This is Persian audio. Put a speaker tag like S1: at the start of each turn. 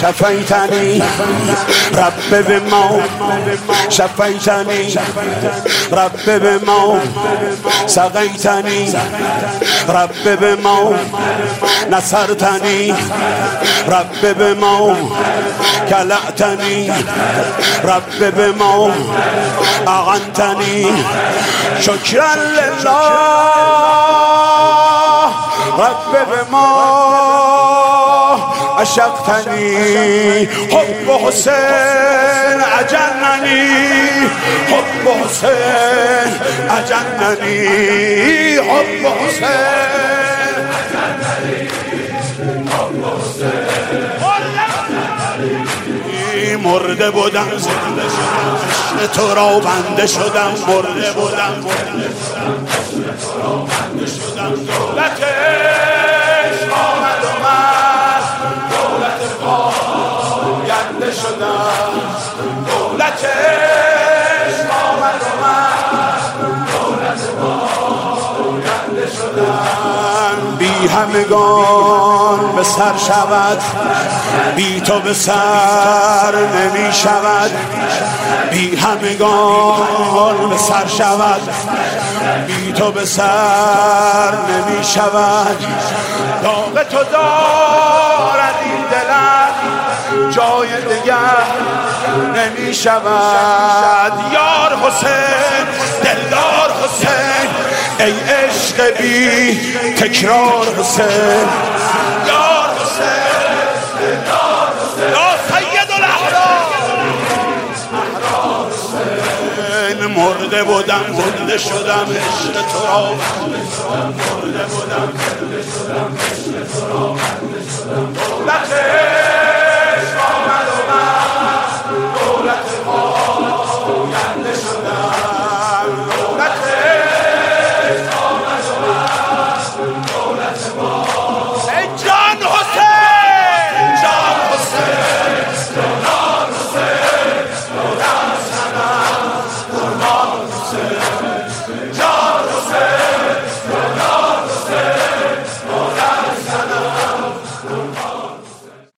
S1: شفیتنی رب بما شفیتنی رب بما سقیتنی رب بما نصرتنی رب بما کلأتنی رب بما اعنتنی شکرا لله رب بما عشقتني حب حسين أجنني حب حسين أجنني حب حسين مرده بودم زنده شدم عشق تو را بنده شدم مرده بودم زنده شدم عشق تو را بنده شدم دولت عشق آمد و من دولت پاینده شدم دولت عشق آمد و من دولت پاینده شدم بی همگان به سر شود بی تو به سر نمی شود بی همگان به سر شود بی تو به سر نمی شود داغ تو دارد این دلم جای دیگر نمی شود یار حسین دلدار حسین ای عشق بی تکرار حسین یار حسین دلدار حسین یا سید الاحرار مرده بودم زنده شدم عشق تو را مرده بودم زنده شدم عشق تو را بنده شدم دولت